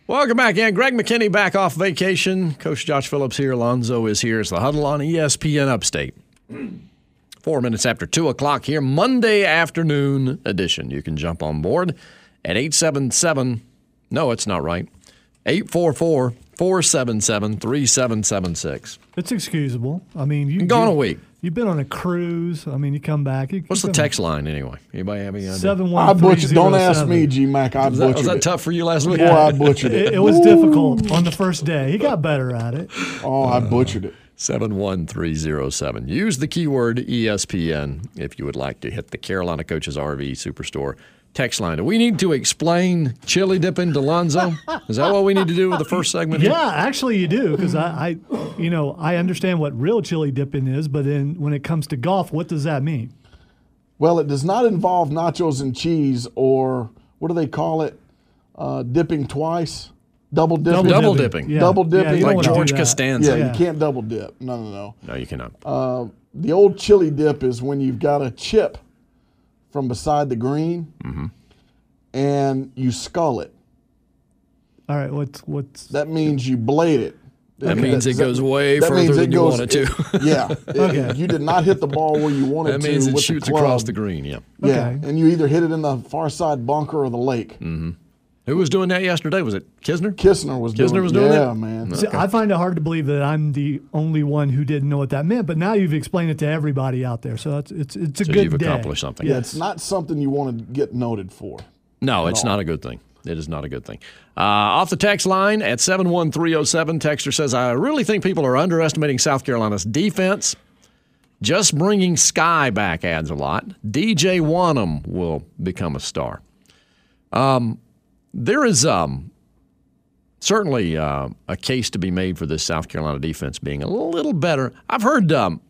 Welcome back in. Greg McKinney back off vacation. Coach Josh Phillips here. Alonzo is here. It's the Huddle on ESPN Upstate. 4 minutes after 2 o'clock here, Monday afternoon edition. You can jump on board at 877. No, it's not right. 844-477-3776. It's excusable. I mean, you've gone a week. You've been on a cruise. I mean, you come back. What's the text line anyway? Anybody have any idea? 71307. I butchered. Don't ask me, G-Mac. I butchered it. Was that tough for you last week? Boy, I butchered it. It was difficult on the first day. He got better at it. Oh, I butchered it. 71307. Use the keyword ESPN if you would like to hit the Carolina Coaches RV Superstore text line. Do we need to explain chili dipping to Lonzo? Is that what we need to do with the first segment? Yeah, actually you do, because I understand what real chili dipping is, but then when it comes to golf, what does that mean? Well, it does not involve nachos and cheese, or what do they call it? Dipping twice? Double dipping? Double dipping. Yeah. Double dipping. Yeah, like George Costanza. Yeah, you can't double dip. No. No, you cannot. The old chili dip is when you've got a chip from beside the green, and you skull it. All right, what's That means you blade it. That means it goes way further than you want it to. Okay. You did not hit the ball where you wanted to. That means it with shoots the club. across the green, yeah. Yeah, Okay. and you either hit it in the far side bunker or the lake. Who was doing that yesterday? Was it Kisner? Kisner was doing that? Yeah, man. See, I find it hard to believe that I'm the only one who didn't know what that meant, but now you've explained it to everybody out there, so it's a So good you've day. accomplished something. Yeah, it's not something you want to get noted for. No, it's not a good thing. It is not a good thing. Off the text line at 71307, texter says, I really think people are underestimating South Carolina's defense. Just bringing Sky back adds a lot. DJ Wanham will become a star. There is certainly a case to be made for this South Carolina defense being a little better. I've heard kind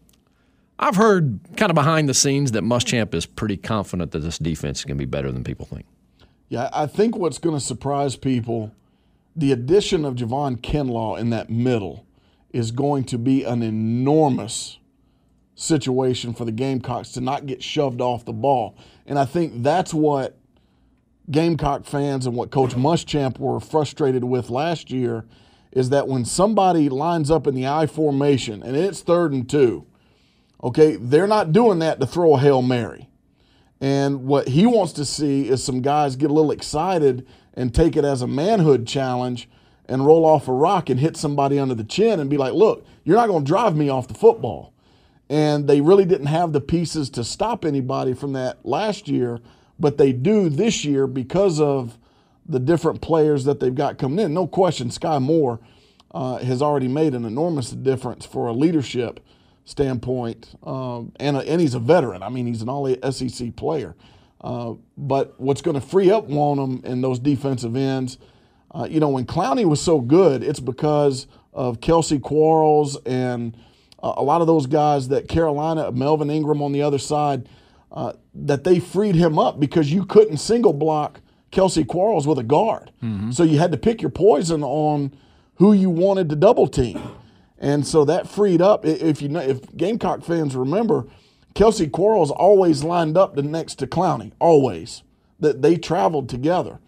of behind the scenes that Muschamp is pretty confident that this defense is going to be better than people think. Yeah, I think what's going to surprise people, the addition of Javon Kinlaw in that middle is going to be an enormous situation for the Gamecocks to not get shoved off the ball. And I think that's what Gamecock fans and what Coach Muschamp were frustrated with last year, is that when somebody lines up in the I formation and it's 3rd and 2, okay, they're not doing that to throw a Hail Mary. And what he wants to see is some guys get a little excited and take it as a manhood challenge and roll off a rock and hit somebody under the chin and be like, look, you're not going to drive me off the football. And they really didn't have the pieces to stop anybody from that last year, but they do this year because of the different players that they've got coming in. No question, Sky Moore has already made an enormous difference for a leadership standpoint, and he's a veteran. I mean, he's an all-SEC player. But what's going to free up Wanham in those defensive ends, when Clowney was so good, it's because of Kelsey Quarles and a lot of those guys that Carolina, Melvin Ingram on the other side, that they freed him up because you couldn't single block Kelsey Quarles with a guard. So you had to pick your poison on who you wanted to double team. And so that freed up. If Gamecock fans remember, Kelsey Quarles always lined up next to Clowney, always. That they traveled together.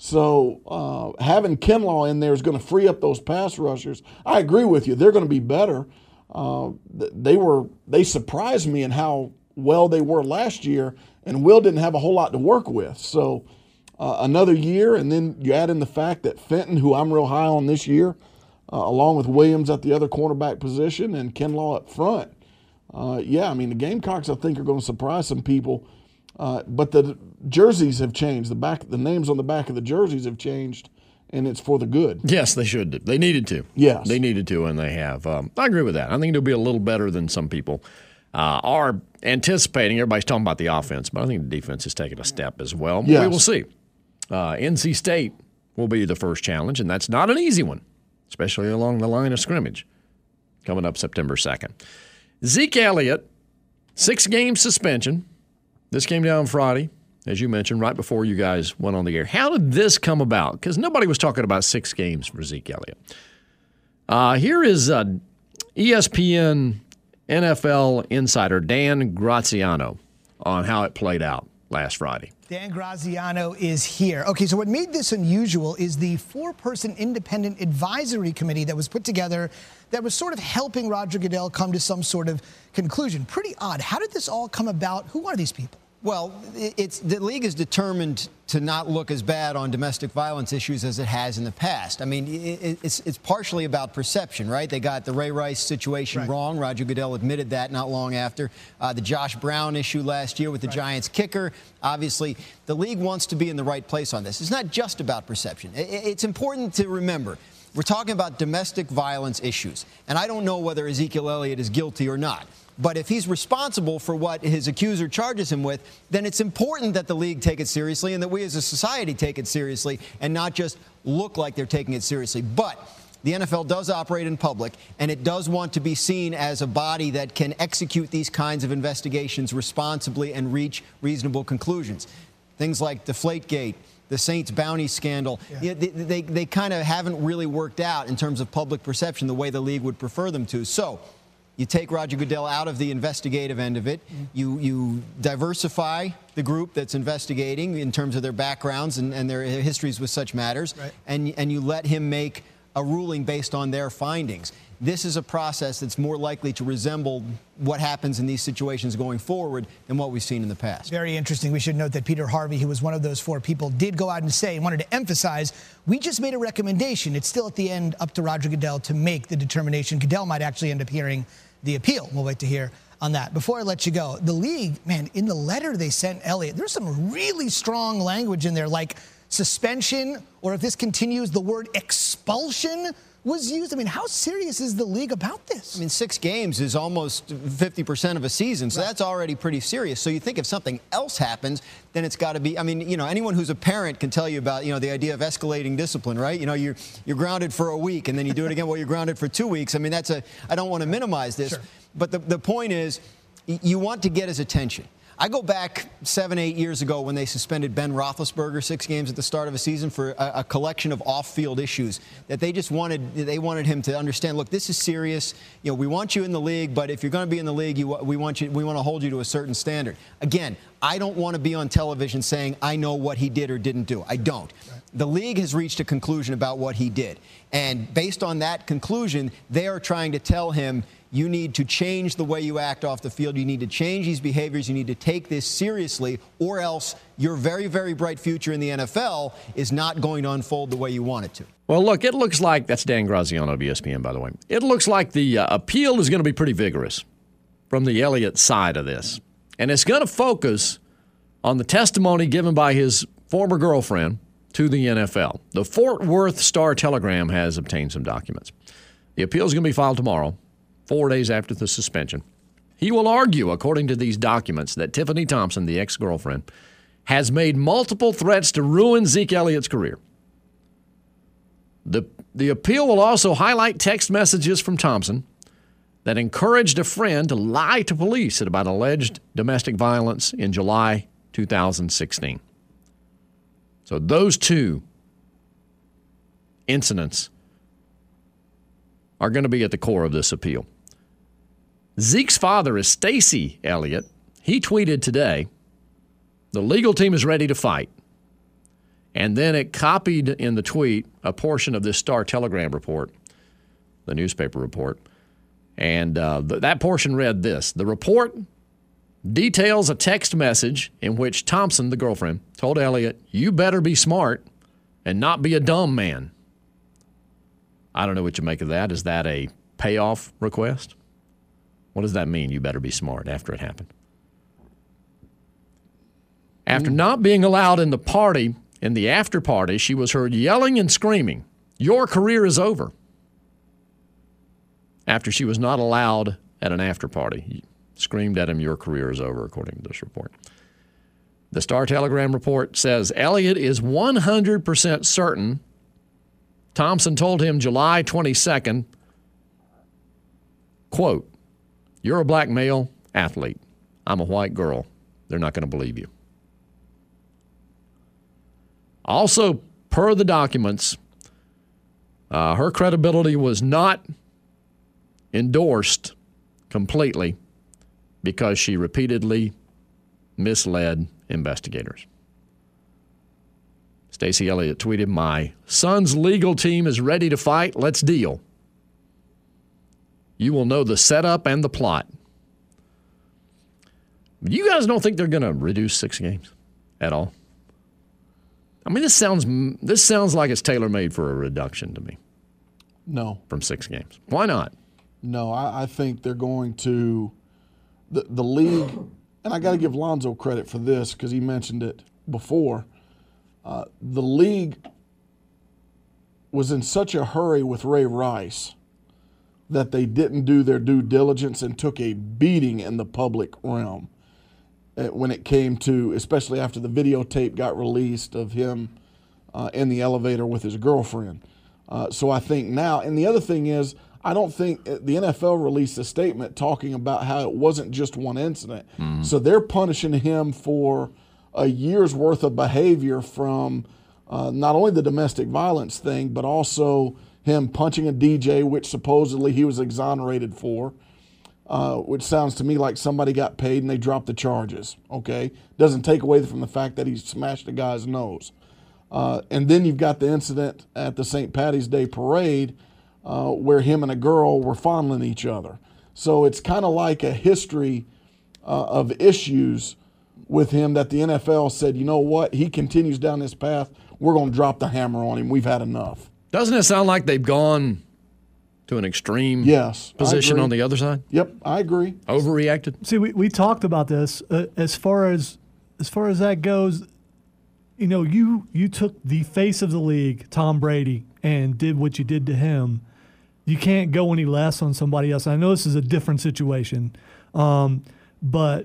So having Kinlaw in there is going to free up those pass rushers. I agree with you. They're going to be better. They surprised me in how well they were last year, and Will didn't have a whole lot to work with. So another year, and then you add in the fact that Fenton, who I'm real high on this year, along with Williams at the other cornerback position and Kinlaw up front. The Gamecocks, I think, are going to surprise some people. But the jerseys have changed. The names on the back of the jerseys have changed, and it's for the good. Yes, they should. They needed to. Yes. They needed to, and they have. I agree with that. I think it'll be a little better than some people are anticipating. Everybody's talking about the offense, but I think the defense is taking a step as well. Yes. We will see. NC State will be the first challenge, and that's not an easy one, especially along the line of scrimmage, coming up September 2nd. Zeke Elliott, 6-game suspension. This came down Friday, as you mentioned, right before you guys went on the air. How did this come about? Because nobody was talking about 6 games for Zeke Elliott. Here is ESPN NFL insider Dan Graziano on how it played out last Friday. Dan Graziano is here. Okay, so what made this unusual is the 4-person independent advisory committee that was put together that was sort of helping Roger Goodell come to some sort of conclusion. Pretty odd. How did this all come about? Who are these people? Well, the league is determined to not look as bad on domestic violence issues as it has in the past. I mean, it's partially about perception, right? They got the Ray Rice situation wrong. Roger Goodell admitted that not long after. The Josh Brown issue last year with the Giants kicker. Obviously, the league wants to be in the right place on this. It's not just about perception. It's important to remember. We're talking about domestic violence issues. And I don't know whether Ezekiel Elliott is guilty or not. But if he's responsible for what his accuser charges him with, then it's important that the league take it seriously and that we as a society take it seriously and not just look like they're taking it seriously. But the NFL does operate in public, and it does want to be seen as a body that can execute these kinds of investigations responsibly and reach reasonable conclusions. Things like Deflategate, the Saints bounty scandal, they kind of haven't really worked out in terms of public perception the way the league would prefer them to. So you take Roger Goodell out of the investigative end of it. You diversify the group that's investigating in terms of their backgrounds and their histories with such matters, and you let him make a ruling based on their findings. This is a process that's more likely to resemble what happens in these situations going forward than what we've seen in the past. Very interesting. We should note that Peter Harvey, who was one of those 4 people, did go out and say and wanted to emphasize, we just made a recommendation. It's still at the end up to Roger Goodell to make the determination. Goodell might actually end up hearing the appeal. We'll wait to hear on that. Before I let you go, the league, man, in the letter they sent Elliott, there's some really strong language in there, like suspension, or if this continues, the word expulsion was used. I mean, how serious is the league about this? I mean, 6 games is almost 50% of a season, so that's already pretty serious. So you think if something else happens, then it's got to be, I mean, you know, anyone who's a parent can tell you about, you know, the idea of escalating discipline, right? You know, you're grounded for a week, and then you do it again while you're grounded for 2 weeks. I mean, I don't want to minimize this, but the point is, you want to get his attention. I go back 7, 8 years ago when they suspended Ben Roethlisberger 6 games at the start of a season for a collection of off-field issues that they wanted him to understand. Look, this is serious. You know, we want you in the league, but if you're going to be in the league, we want to hold you to a certain standard. Again, I don't want to be on television saying I know what he did or didn't do. I don't. The league has reached a conclusion about what he did, and based on that conclusion, they are trying to tell him, you need to change the way you act off the field. You need to change these behaviors. You need to take this seriously, or else your very, very bright future in the NFL is not going to unfold the way you want it to. Well, look, it looks like, that's Dan Graziano of ESPN, by the way. It looks like the appeal is going to be pretty vigorous from the Elliott side of this. And it's going to focus on the testimony given by his former girlfriend to the NFL. The Fort Worth Star-Telegram has obtained some documents. The appeal is going to be filed tomorrow, 4 days after the suspension. He will argue, according to these documents, that Tiffany Thompson, the ex-girlfriend, has made multiple threats to ruin Zeke Elliott's career. The appeal will also highlight text messages from Thompson that encouraged a friend to lie to police about alleged domestic violence in July 2016. So those 2 incidents are going to be at the core of this appeal. Zeke's father is Stacy Elliott. He tweeted today, the legal team is ready to fight. And then it copied in the tweet a portion of this Star-Telegram report, the newspaper report. And that portion read this: the report details a text message in which Thompson, the girlfriend, told Elliott, you better be smart and not be a dumb man. I don't know what you make of that. Is that a payoff request? What does that mean, you better be smart, after it happened? After not being allowed in the party, in the after party, she was heard yelling and screaming, your career is over. After she was not allowed at an after party, screamed at him, your career is over, according to this report. The Star-Telegram report says Elliott is 100% certain Thompson told him July 22nd, quote, you're a black male athlete. I'm a white girl. They're not going to believe you. Also, per the documents, her credibility was not endorsed completely because she repeatedly misled investigators. Stacey Elliott tweeted, "My son's legal team is ready to fight. Let's deal. You will know the setup and the plot." You guys don't think they're going to reduce 6 games at all? I mean, this sounds like it's tailor-made for a reduction to me. No. From 6 games. Why not? No, I think they're going to the league, and I got to give Lonzo credit for this because he mentioned it before. The league was in such a hurry with Ray Rice that they didn't do their due diligence and took a beating in the public realm when it came to, especially after the videotape got released of him in the elevator with his girlfriend. So I think now, and the other thing is, I don't think the NFL released a statement talking about how it wasn't just one incident. Mm-hmm. So they're punishing him for a year's worth of behavior from not only the domestic violence thing, but also him punching a DJ, which supposedly he was exonerated for, which sounds to me like somebody got paid and they dropped the charges, okay? Doesn't take away from the fact that he smashed a guy's nose. And then you've got the incident at the St. Paddy's Day parade where him and a girl were fondling each other. So it's kind of like a history of issues with him that the NFL said, you know what, he continues down this path, we're going to drop the hammer on him. We've had enough. Doesn't it sound like they've gone to an extreme position on the other side? Yep, I agree. Overreacted? See, we talked about this. As far as that goes, you know, you took the face of the league, Tom Brady, and did what you did to him. You can't go any less on somebody else. I know this is a different situation, but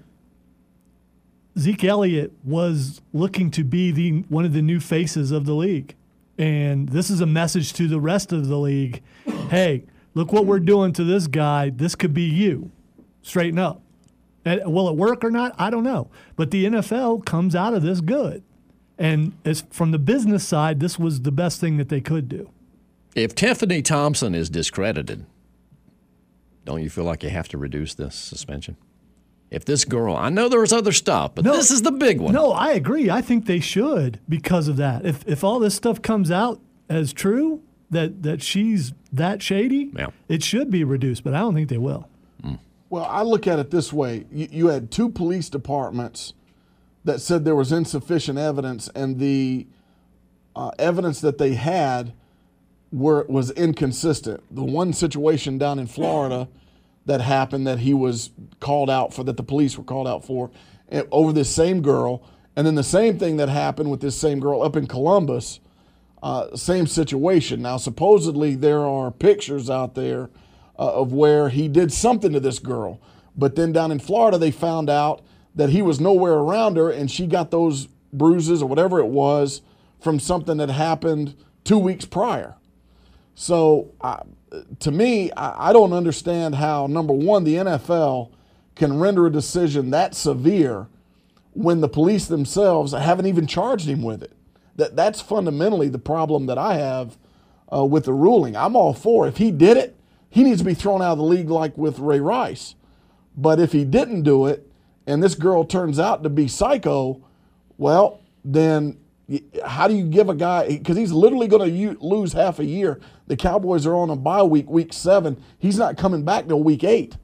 Zeke Elliott was looking to be one of the new faces of the league. And this is a message to the rest of the league. Hey, look what we're doing to this guy. This could be you. Straighten up. And will it work or not? I don't know. But the NFL comes out of this good. And from the business side, this was the best thing that they could do. If Tiffany Thompson is discredited, don't you feel like you have to reduce this suspension? If this girl, I know there's other stuff, but this is the big one. No, I agree. I think they should because of that. If all this stuff comes out as true, that she's that shady, it should be reduced, but I don't think they will. Well, I look at it this way. You had 2 police departments that said there was insufficient evidence, and the evidence that they had was inconsistent. The one situation down in Florida that happened that he was called out for, that the police were called out for, over this same girl, and then the same thing that happened with this same girl up in Columbus, same situation. Now, supposedly there are pictures out there of where he did something to this girl, but then down in Florida they found out that he was nowhere around her, and she got those bruises or whatever it was from something that happened 2 weeks prior. So to me, I don't understand how, number one, the NFL can render a decision that severe when the police themselves haven't even charged him with it. That's fundamentally the problem that I have with the ruling. I'm all for, if he did it, he needs to be thrown out of the league like with Ray Rice. But if he didn't do it, and this girl turns out to be psycho, well, then how do you give a guy, because he's literally going to lose half a year. The Cowboys are on a bye week, week 7. He's not coming back till week 8.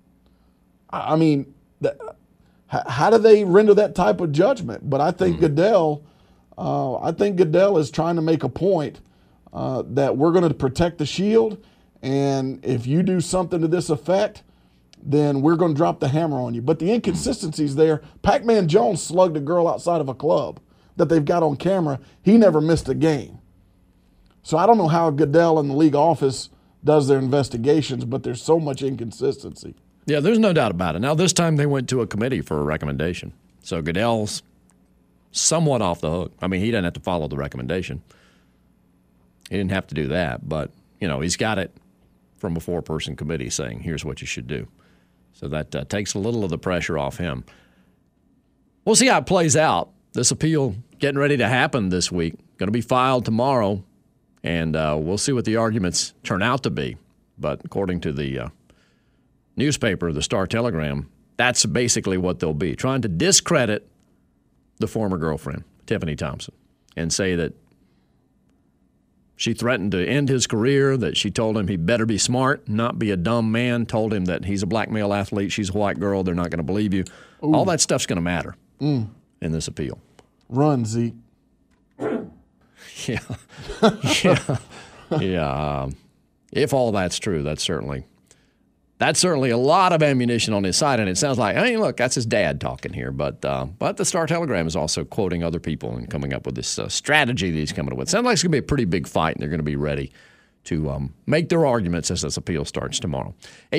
I mean, how do they render that type of judgment? But I think Goodell is trying to make a point that we're going to protect the shield, and if you do something to this effect, then we're going to drop the hammer on you. But the inconsistencies there, Pac-Man Jones slugged a girl outside of a club that they've got on camera. He never missed a game. So I don't know how Goodell and the league office does their investigations, but there's so much inconsistency. Yeah, there's no doubt about it. Now, this time they went to a committee for a recommendation. So Goodell's somewhat off the hook. I mean, he doesn't have to follow the recommendation. He didn't have to do that, but, you know, he's got it from a 4-person committee saying, here's what you should do. So that takes a little of the pressure off him. We'll see how it plays out. This appeal getting ready to happen this week, going to be filed tomorrow, and we'll see what the arguments turn out to be. But according to the newspaper, the Star-Telegram, that's basically what they'll be, trying to discredit the former girlfriend, Tiffany Thompson, and say that She threatened to end his career, that she told him he better be smart, not be a dumb man, told him that he's a black male athlete, she's a white girl, they're not going to believe you. Ooh. All that stuff's going to matter in this appeal. Run, Zeke. Yeah. Yeah. If all that's true, that's certainly a lot of ammunition on his side, and it sounds like, I mean, look, that's his dad talking here, but the Star-Telegram is also quoting other people and coming up with this strategy that he's coming up with. Sounds like it's going to be a pretty big fight, and they're going to be ready to make their arguments as this appeal starts tomorrow.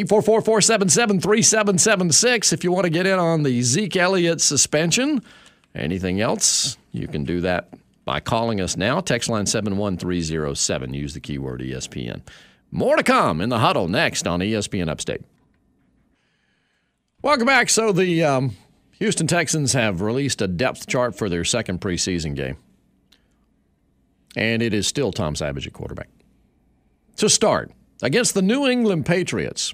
844-477-3776 if you want to get in on the Zeke Elliott suspension. Anything else, you can do that by calling us now. Text line 71307. Use the keyword ESPN. More to come in the huddle next on ESPN Upstate. Welcome back. So the Houston Texans have released a depth chart for their second preseason game. And it is still Tom Savage at quarterback. To start, against the New England Patriots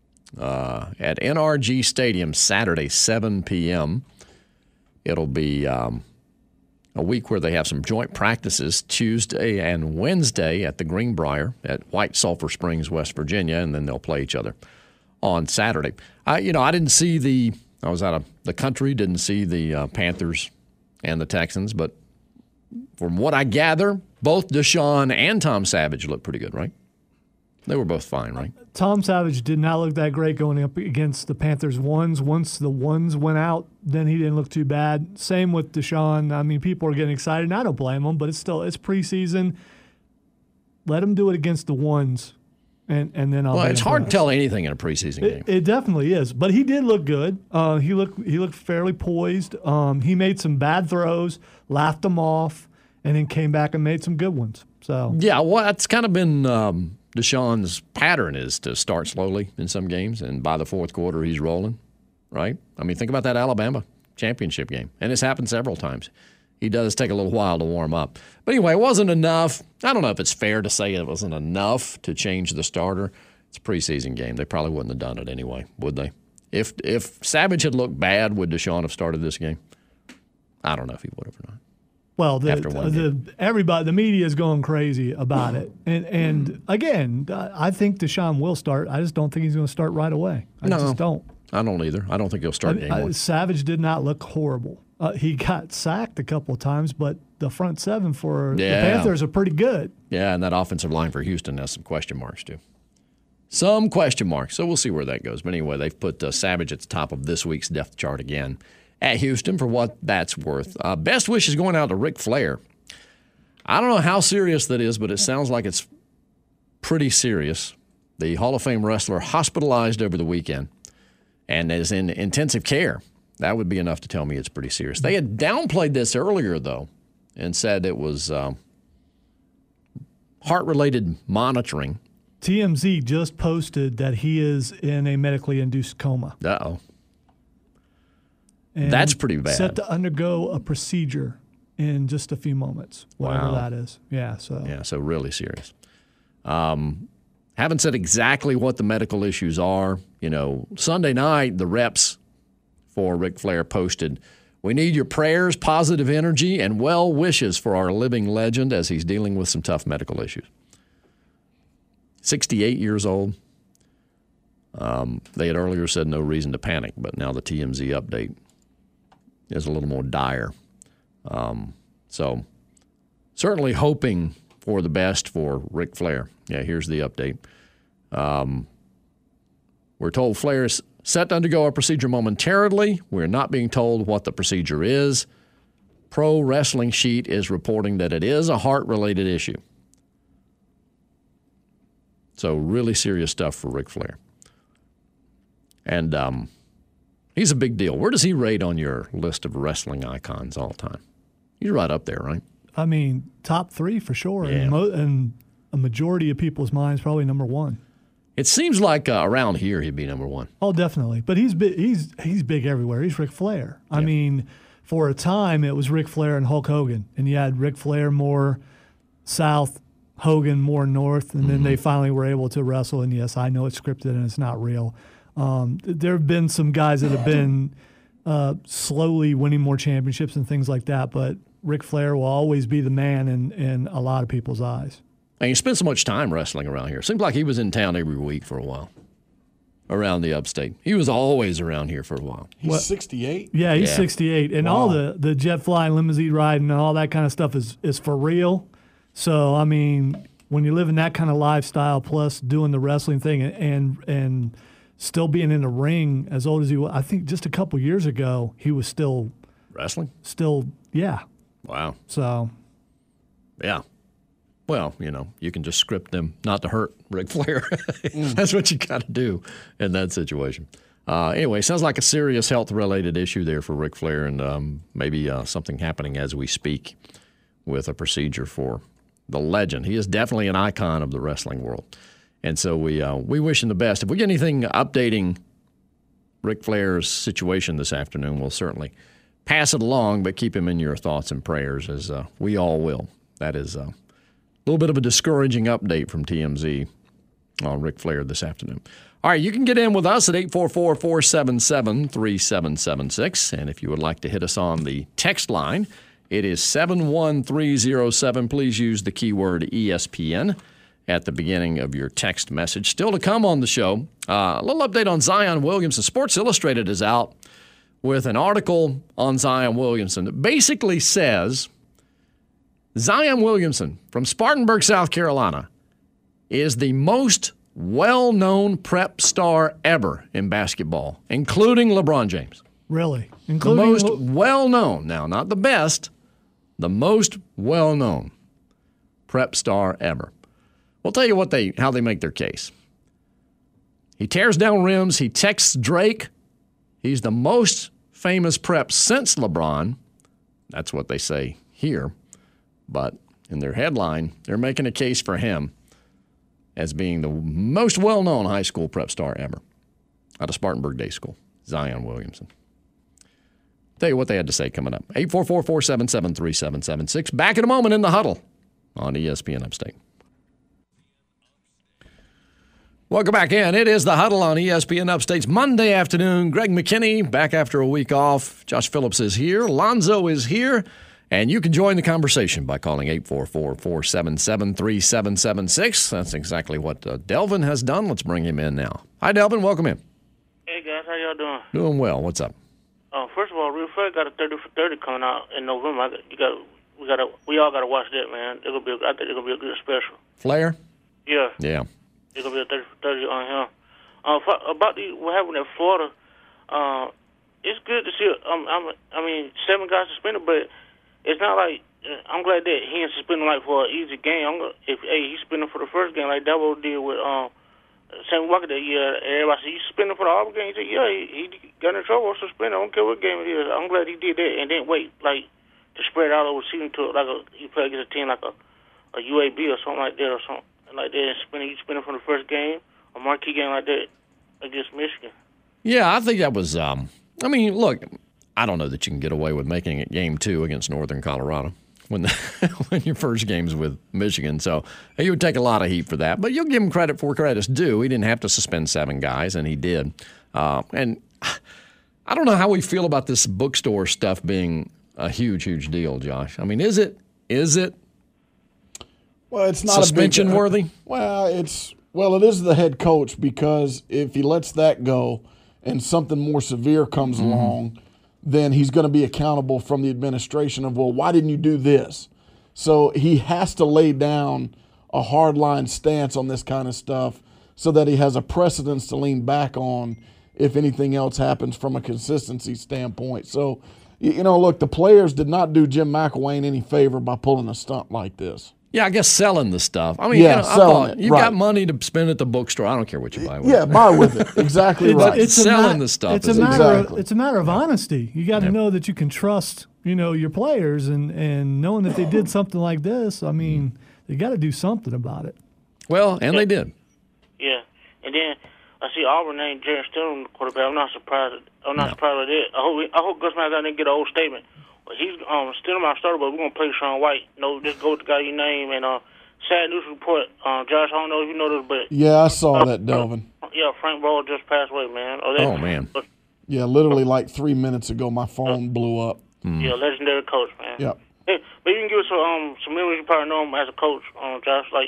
at NRG Stadium Saturday, 7 p.m. It'll be a week where they have some joint practices Tuesday and Wednesday at the Greenbrier at White Sulphur Springs, West Virginia, and then they'll play each other on Saturday. I didn't see I was out of the country, didn't see the Panthers and the Texans, but from what I gather, both Deshaun and Tom Savage look pretty good, right? They were both fine, right? Tom Savage did not look that great going up against the Panthers ones. Once the ones went out, then he didn't look too bad. Same with Deshaun. I mean, people are getting excited, and I don't blame them, but it's preseason. Let him do it against the ones, and then I'll. Well, it's hard to tell anything in a preseason game. It definitely is, but he did look good. He looked fairly poised. He made some bad throws, laughed them off, and then came back and made some good ones. So yeah, well, that's kind of been Deshaun's pattern, is to start slowly in some games, and by the fourth quarter he's rolling, right? I mean, think about that Alabama championship game, and it's happened several times. He does take a little while to warm up. But anyway, it wasn't enough. I don't know if it's fair to say it wasn't enough to change the starter. It's a preseason game. They probably wouldn't have done it anyway, would they? If Savage had looked bad, would Deshaun have started this game? I don't know if he would have or not. Well, the media is going crazy about it, and again, I think Deshaun will start. I just don't think he's going to start right away. I just don't. I don't either. I don't think he'll start game one. Savage did not look horrible. He got sacked a couple of times, but the front seven for the Panthers are pretty good. Yeah, and that offensive line for Houston has some question marks too. Some question marks. So we'll see where that goes. But anyway, they've put Savage at the top of this week's depth chart again at Houston, for what that's worth. Best wishes going out to Ric Flair. I don't know how serious that is, but it sounds like it's pretty serious. The Hall of Fame wrestler hospitalized over the weekend and is in intensive care. That would be enough to tell me it's pretty serious. They had downplayed this earlier, though, and said it was heart-related monitoring. TMZ just posted that he is in a medically induced coma. Uh-oh. And that's pretty bad. Set to undergo a procedure in just a few moments, whatever that is. Yeah, so really serious. Haven't said exactly what the medical issues are. Sunday night, the reps for Ric Flair posted, "We need your prayers, positive energy, and well wishes for our living legend as he's dealing with some tough medical issues." 68 years old. They had earlier said no reason to panic, but now the TMZ update is a little more dire. So certainly hoping for the best for Ric Flair. Yeah, here's the update. We're told Flair is set to undergo a procedure momentarily. We're not being told what the procedure is. Pro Wrestling Sheet is reporting that it is a heart-related issue. So really serious stuff for Ric Flair. And he's a big deal. Where does he rate on your list of wrestling icons all time? He's right up there, right? I mean, top 3 for sure. Yeah. And a majority of people's minds probably number 1. It seems like around here he'd be number 1. Oh, definitely. But he's big everywhere. He's Ric Flair. Yeah. I mean, for a time it was Ric Flair and Hulk Hogan, and you had Ric Flair more south, Hogan more north, and then they finally were able to wrestle. And yes, I know it's scripted and it's not real. There have been some guys that have been slowly winning more championships and things like that, but Ric Flair will always be the man in a lot of people's eyes. And he spent so much time wrestling around here. Seems like he was in town every week for a while around the upstate. He was always around here for a while. He's 68? Yeah, he's Yeah. 68. And all the jet fly, limousine riding, and all that kind of stuff is for real. So, I mean, when you're living that kind of lifestyle plus doing the wrestling thing and still being in the ring as old as he was, I think just a couple years ago, he was still, yeah. Wow. So, Yeah. Well, you can just script them not to hurt Ric Flair. That's what you got to do in that situation. Anyway, sounds like a serious health-related issue there for Ric Flair, and maybe something happening as we speak with a procedure for the legend. He is definitely an icon of the wrestling world, and so we wish him the best. If we get anything updating Ric Flair's situation this afternoon, we'll certainly pass it along, but keep him in your thoughts and prayers, as we all will. That is a little bit of a discouraging update from TMZ on Ric Flair this afternoon. All right, you can get in with us at 844-477-3776. And if you would like to hit us on the text line, it is 71307. Please use the keyword ESPN at the beginning of your text message. Still to come on the show, a little update on Zion Williamson. Sports Illustrated is out with an article on Zion Williamson that basically says Zion Williamson from Spartanburg, South Carolina, is the most well-known prep star ever in basketball, including LeBron James. really. The Including most well-known, now not the best, the most well-known prep star ever. We'll tell you how they make their case. He tears down rims. He texts Drake. He's the most famous prep since LeBron. That's what they say here. But in their headline, they're making a case for him as being the most well-known high school prep star ever out of Spartanburg Day School, Zion Williamson. Tell you what they had to say coming up. 844-477-3776. Back in a moment in the huddle on ESPN Upstate. Welcome back in. It is the huddle on ESPN Upstate's Monday afternoon. Greg McKinney back after a week off. Josh Phillips is here. Lonzo is here. And you can join the conversation by calling 844-477-3776. That's exactly what Delvin has done. Let's bring him in now. Hi, Delvin. Welcome in. Hey, guys. How y'all doing? Doing well. What's up? First of all, Real Flair got a 30 for 30 coming out in November. We all got to watch that, man. I think it's gonna be a good special. Flair? Yeah. Yeah. It's gonna be a 30 for 30 on him. About what happened in Florida, it's good to see. 7 guys suspended, but it's not like I'm glad that he ain't suspended like for an easy game. If he suspended for the first game like Dabo did with Sammy Walker that year, everybody said, you suspended for the Auburn game? He said, yeah, he got in trouble, suspended. I don't care what game it is. I'm glad he did that and didn't wait, like, to spread out over the season to like he play against a team like a UAB or something like that or something like that. And he suspended from the first game, a marquee game like that against Michigan. Yeah, I think that was, look, I don't know that you can get away with making it game 2 against Northern Colorado when your first game's with Michigan. So you would take a lot of heat for that. But you'll give him credit for credit's due. He didn't have to suspend 7 guys, and he did. And I don't know how we feel about this bookstore stuff being a huge, huge deal, Josh. I mean, is it Well, it's not suspension worthy? Well, it is the head coach, because if he lets that go and something more severe comes along, then he's going to be accountable from the administration of, well, why didn't you do this? So he has to lay down a hardline stance on this kind of stuff so that he has a precedence to lean back on if anything else happens from a consistency standpoint. So, look, the players did not do Jim McElwain any favor by pulling a stunt like this. Yeah, I guess selling the stuff. I mean, Yeah, I selling thought it, you've right. got money to spend at the bookstore. I don't care what you buy with. Yeah, buy with it. Exactly right. It's selling the stuff. It's a matter. Exactly. It's a matter of honesty. You got to know that you can trust, your players, and knowing that they did something like this. I mean, they got to do something about it. Well, and they did. Yeah. And then I see Auburn named Jerry Stidham quarterback. I'm not surprised. Surprised at that. I hope Gus Malzahn didn't get an old statement. But he's Stidham our starter, but we're gonna play Sean White. Just go with the guy you name. And sad news report. Josh, I don't know if you know this, but Yeah, I saw that, Delvin. Frank Ball just passed away, man. Oh, man. Yeah, literally like 3 minutes ago, my phone blew up. Yeah, legendary coach, man. Yep. Hey, but you can give us some memories. You probably know him as a coach, Josh. Like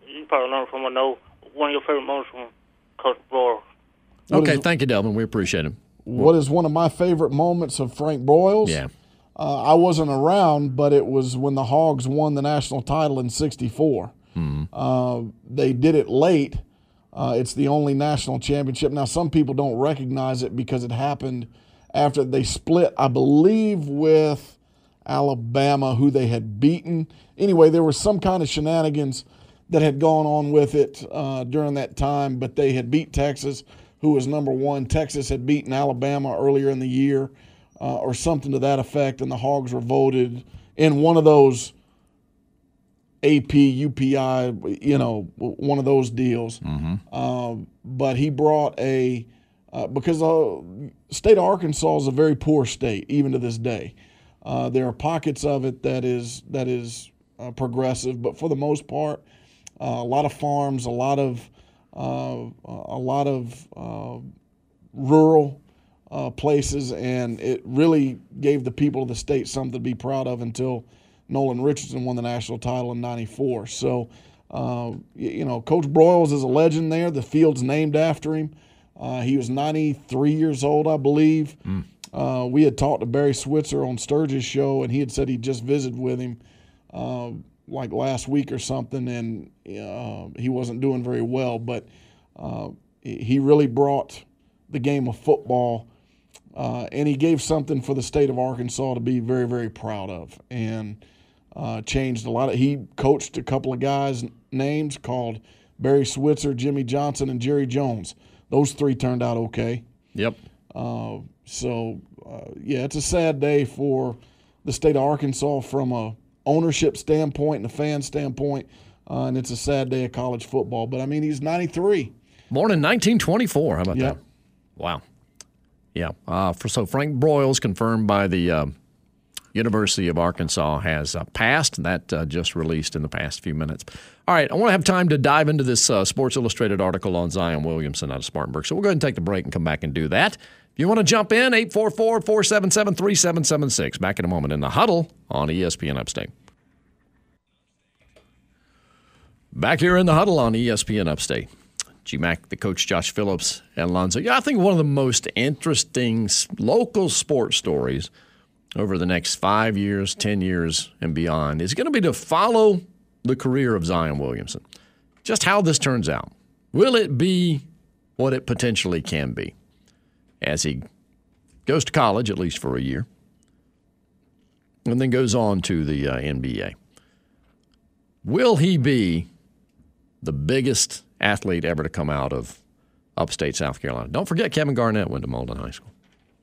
you probably learn from. I know one of your favorite moments from Coach Broyles. Okay, thank you, Delvin. We appreciate him. What is one of my favorite moments of Frank Broyles? Yeah. I wasn't around, but it was when the Hogs won the national title in '64. They did it late. It's the only national championship. Now, some people don't recognize it because it happened after they split, I believe, with Alabama, who they had beaten. Anyway, there was some kind of shenanigans that had gone on with it during that time, but they had beat Texas, who was number one. Texas had beaten Alabama earlier in the year or something to that effect, and the Hogs were voted in one of those AP, UPI, one of those deals. But he brought because the state of Arkansas is a very poor state, even to this day. There are pockets of it that is progressive, but for the most part, a lot of farms, a lot of rural places, and it really gave the people of the state something to be proud of until Nolan Richardson won the national title in '94. So, Coach Broyles is a legend there. The field's named after him. He was 93 years old, I believe. We had talked to Barry Switzer on Sturgis' show, and he had said he just visited with him like last week or something, and he wasn't doing very well. But he really brought the game of football, and he gave something for the state of Arkansas to be very, very proud of, and changed a lot. He coached a couple of guys' names called Barry Switzer, Jimmy Johnson, and Jerry Jones. Those three turned out okay. Yep. It's a sad day for the state of Arkansas from a ownership standpoint and a fan standpoint, and it's a sad day of college football. But, I mean, he's 93. Born in 1924. How about Yeah. that? Wow. Yeah. So Frank Broyles, confirmed by the University of Arkansas, has passed. That just released in the past few minutes. All right, I want to have time to dive into this Sports Illustrated article on Zion Williamson out of Spartanburg. So we'll go ahead and take the break and come back and do that. If you want to jump in, 844-477-3776. Back in a moment in the huddle on ESPN Upstate. Back here in the huddle on ESPN Upstate. GMAC, the coach Josh Phillips, and Alonzo. Yeah, I think one of the most interesting local sports stories over the next 5 years, 10 years, and beyond is going to be to follow the career of Zion Williamson. Just how this turns out. Will it be what it potentially can be as he goes to college, at least for a year, and then goes on to the NBA? Will he be the biggest athlete ever to come out of upstate South Carolina? Don't forget Kevin Garnett went to Malden High School.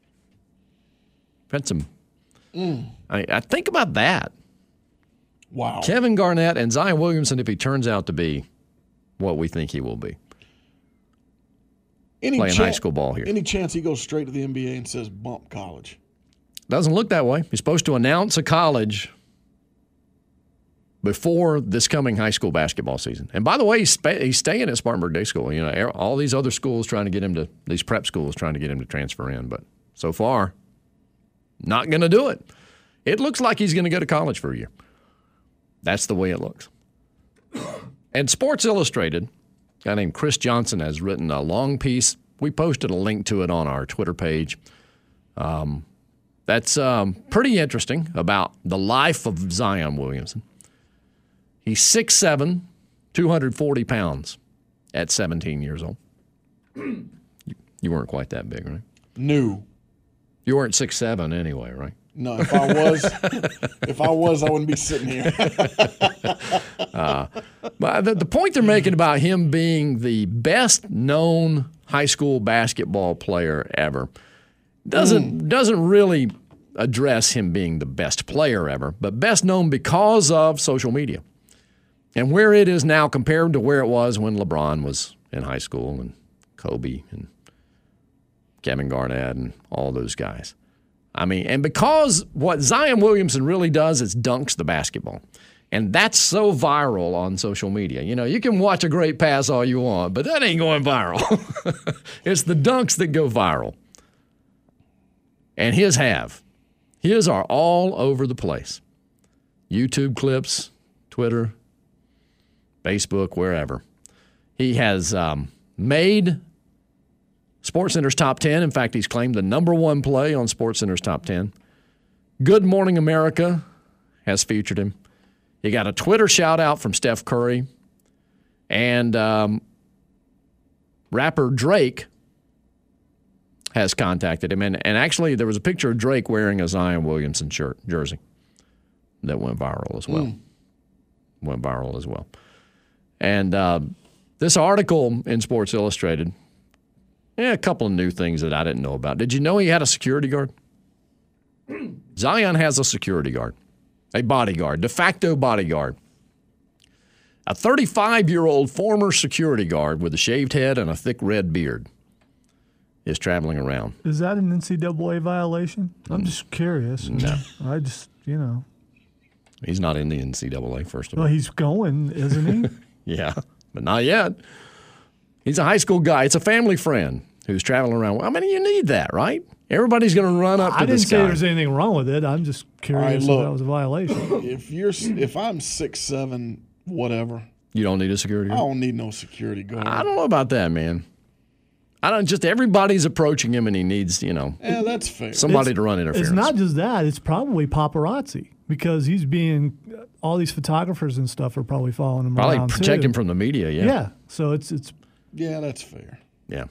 Had some. I think about that. Wow. Kevin Garnett and Zion Williamson, if he turns out to be what we think he will be. Playing high school ball here. Any chance he goes straight to the NBA and says bump college? Doesn't look that way. He's supposed to announce a college before this coming high school basketball season. And by the way, he's staying at Spartanburg Day School. All these other schools trying to get him to, these prep schools trying to get him to transfer in. But so far, not going to do it. It looks like he's going to go to college for a year. That's the way it looks. And Sports Illustrated, a guy named Chris Johnson, has written a long piece. We posted a link to it on our Twitter page. That's pretty interesting about the life of Zion Williamson. He's 6'7", 240 pounds at 17 years old. You weren't quite that big, right? No. You weren't 6'7" anyway, right? No, if I was, I wouldn't be sitting here. But the point they're making about him being the best known high school basketball player ever doesn't really address him being the best player ever, but best known because of social media and where it is now compared to where it was when LeBron was in high school and Kobe and Kevin Garnett and all those guys. I mean, and because what Zion Williamson really does is dunks the basketball. And that's so viral on social media. You can watch a great pass all you want, but that ain't going viral. It's the dunks that go viral. And his have. His are all over the place. YouTube clips, Twitter, Facebook, wherever. He has made SportsCenter's top 10. In fact, he's claimed the number one play on SportsCenter's top 10. Good Morning America has featured him. He got a Twitter shout-out from Steph Curry. And rapper Drake has contacted him. And actually, there was a picture of Drake wearing a Zion Williamson jersey that went viral as well. And this article in Sports Illustrated, a couple of new things that I didn't know about. Did you know he had a security guard? Zion has a security guard, a bodyguard, de facto bodyguard. A 35-year-old former security guard with a shaved head and a thick red beard is traveling around. Is that an NCAA violation? I'm just curious. No. I just, He's not in the NCAA, first of all. Well, he's going, isn't he? Yeah, but not yet. He's a high school guy. It's a family friend who's traveling around. I mean, you need that, right? Everybody's going to run up to this guy. I didn't say there's anything wrong with it. I'm just curious if that was a violation. If I'm 6'7", whatever. You don't need a security guard? I don't need no security guard. I don't know about that, man. Everybody's approaching him and he needs, Yeah, that's fair. somebody to run interference. It's not just that. It's probably paparazzi because all these photographers and stuff are probably following him around Probably protect too. him from the media, yeah. Yeah. So it's. Yeah, that's fair. Yeah.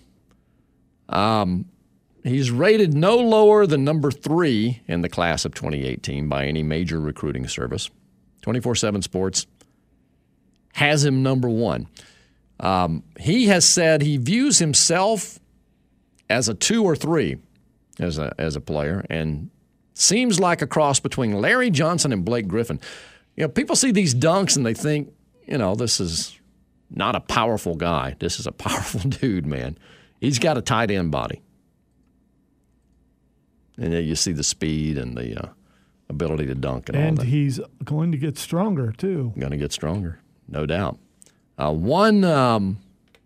He's rated no lower than number 3 in the class of 2018 by any major recruiting service. 24/7 Sports has him number 1. He has said he views himself as a 2 or 3 as a player, and seems like a cross between Larry Johnson and Blake Griffin. People see these dunks and they think, this is not a powerful guy. This is a powerful dude, man. He's got a tight end body. And then you see the speed and the ability to dunk and all that. And he's going to get stronger, too. Going to get stronger, no doubt. One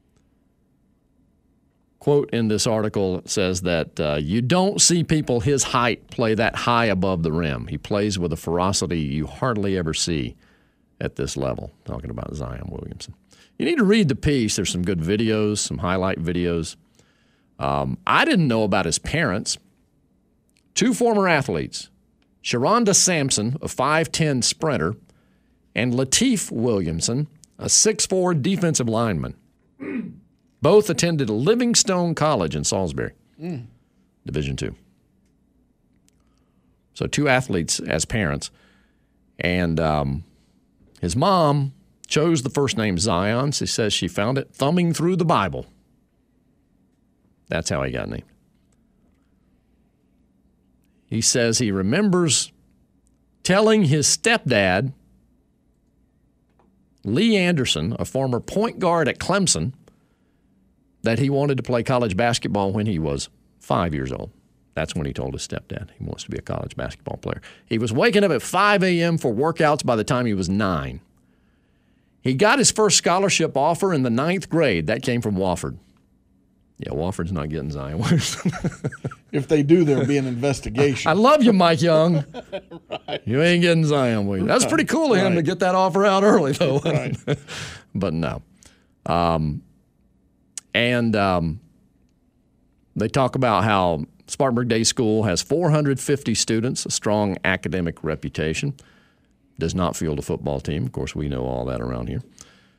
quote in this article says that you don't see people his height play that high above the rim. He plays with a ferocity you hardly ever see at this level, talking about Zion Williamson. You need to read the piece. There's some good videos, some highlight videos. I didn't know about his parents. 2 former athletes, Sharonda Sampson, a 5'10 sprinter, and Lateef Williamson, a 6'4 defensive lineman. Both attended Livingstone College in Salisbury, Division II. So 2 athletes as parents. And his mom chose the first name Zion. She says she found it thumbing through the Bible. That's how he got named. He says he remembers telling his stepdad, Lee Anderson, a former point guard at Clemson, that he wanted to play college basketball when he was 5 years old. That's when he told his stepdad he wants to be a college basketball player. He was waking up at 5 a.m. for workouts by the time he was 9. He got his first scholarship offer in the 9th grade. That came from Wofford. Yeah, Wofford's not getting Zion Williamson. If they do, there'll be an investigation. I love you, Mike Young. Right. You ain't getting Zion Williamson. That's pretty cool of him to get that offer out early, though. Right. But no. They talk about how Spartanburg Day School has 450 students, a strong academic reputation, does not field a football team. Of course, we know all that around here.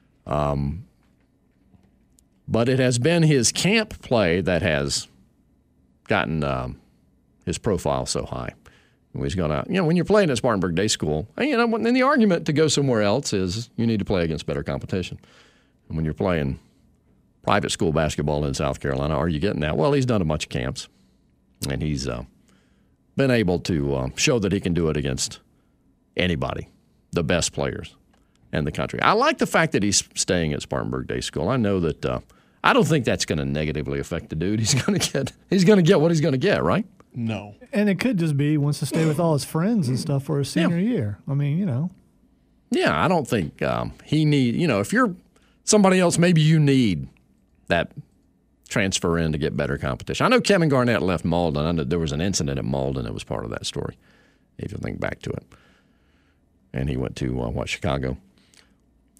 But it has been his camp play that has gotten his profile so high. He's going to, when you're playing at Spartanburg Day School, and the argument to go somewhere else is you need to play against better competition. And when you're playing private school basketball in South Carolina, are you getting that? Well, he's done a bunch of camps, and he's been able to show that he can do it against anybody, the best players in the country. I like the fact that he's staying at Spartanburg Day School. I know that I don't think that's going to negatively affect the dude. He's going to get what he's going to get, right? No. And it could just be he wants to stay with all his friends and stuff for his senior year. I mean, Yeah, I don't think he need. If you're somebody else, maybe you need that transfer in to get better competition. I know Kevin Garnett left Malden. I know there was an incident at Malden that was part of that story, if you think back to it. And he went to, Chicago.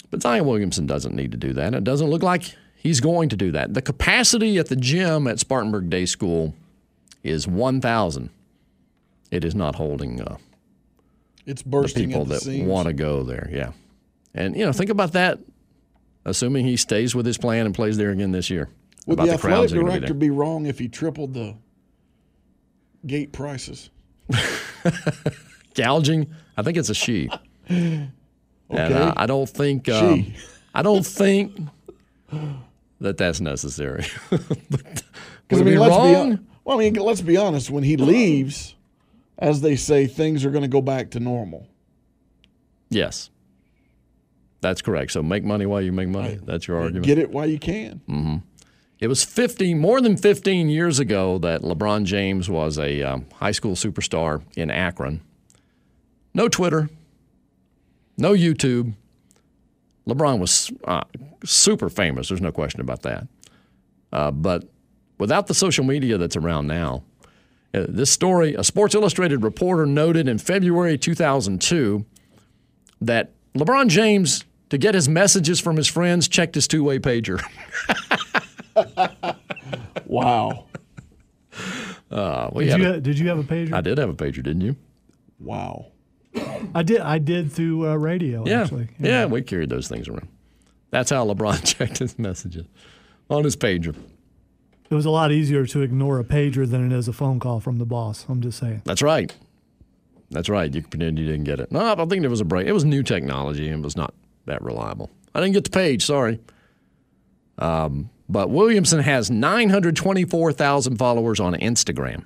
But Zion Williamson doesn't need to do that. It doesn't look like he's going to do that. The capacity at the gym at Spartanburg Day School is 1,000. It is not holding It's the bursting people at the that seams. want to go there. Yeah. And, think about that, assuming he stays with his plan and plays there again this year. Would about the the crowds athletic that are gonna director be wrong if he tripled the gate prices? Gouging, I think it's a she. And I don't think She. I don't think that's necessary. Because let's be honest. When he leaves, as they say, things are going to go back to normal. Yes, that's correct. So make money while you make money. That's your argument. Get it while you can. It was more than 15 years ago that LeBron James was a high school superstar in Akron. No Twitter, no YouTube. LeBron was super famous. There's no question about that. But without the social media that's around now, this story, a Sports Illustrated reporter noted in February 2002 that LeBron James, to get his messages from his friends, checked his two-way pager. Wow. Did you have a pager? I did have a pager, didn't you? Wow. I did through radio. Yeah. Actually. Yeah, we carried those things around. That's how LeBron checked his messages on his pager. It was a lot easier to ignore a pager than it is a phone call from the boss. I'm just saying. That's right. That's right. You can pretend you didn't get it. No, I don't think there was a break. It was new technology and it was not that reliable. I didn't get the page, sorry. But Williamson has 924,000 followers on Instagram.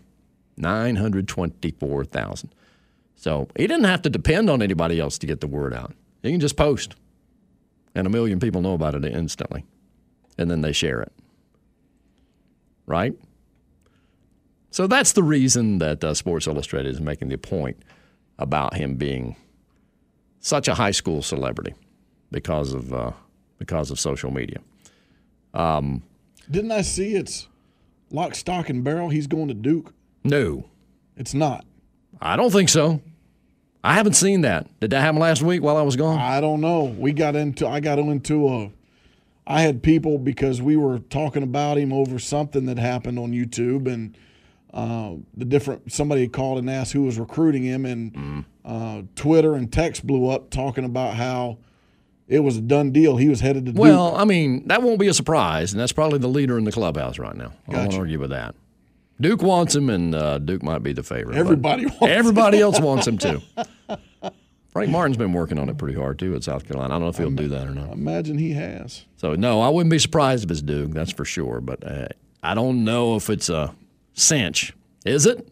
924,000. So he didn't have to depend on anybody else to get the word out. He can just post. And 1 million people know about it instantly. And then they share it. Right? So that's the reason that Sports Illustrated is making the point about him being such a high school celebrity because of social media. Didn't I see it's lock, stock, and barrel? He's going to Duke. No, It's not. I don't think so. I haven't seen that. Did that happen last week while I was gone? I don't know. I had people because we were talking about him over something that happened on YouTube, and somebody called and asked who was recruiting him, and Twitter and text blew up talking about how it was a done deal. He was headed to Duke. Well, I mean, that won't be a surprise, and that's probably the leader in the clubhouse right now. I won't Gotcha. argue with that. Duke wants him, and Duke might be the favorite. Everybody wants him. Everybody else wants him, too. Frank Martin's been working on it pretty hard, too, at South Carolina. I don't know if he'll do that or not. Imagine he has. So, no, I wouldn't be surprised if it's Duke, that's for sure. But I don't know if it's a cinch. Is it?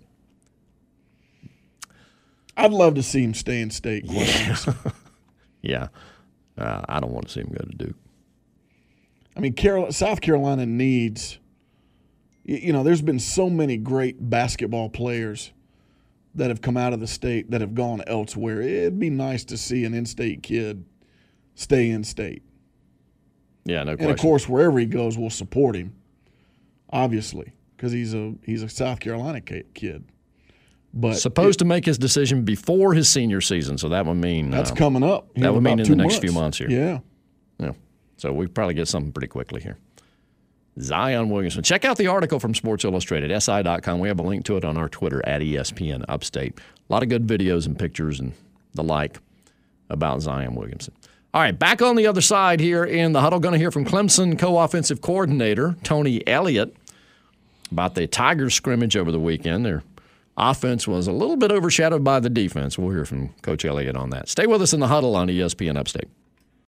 I'd love to see him stay in state. Yeah. I don't want to see him go to Duke. I mean, South Carolina needs, there's been so many great basketball players that have come out of the state that have gone elsewhere. It'd be nice to see an in-state kid stay in state. Yeah, no question. And, of course, wherever he goes, we'll support him, obviously, because he's a South Carolina kid. But supposed to make his decision before his senior season, so that would mean that's coming up. That would mean in the next few months here. Yeah. So we probably get something pretty quickly here. Zion Williamson. Check out the article from Sports Illustrated, SI.com. We have a link to it on our Twitter at ESPN Upstate. A lot of good videos and pictures and the like about Zion Williamson. All right, back on the other side here in the huddle, going to hear from Clemson co-offensive coordinator Tony Elliott about the Tigers scrimmage over the weekend. Their offense was a little bit overshadowed by the defense. We'll hear from Coach Elliott on that. Stay with us in the huddle on ESPN Upstate.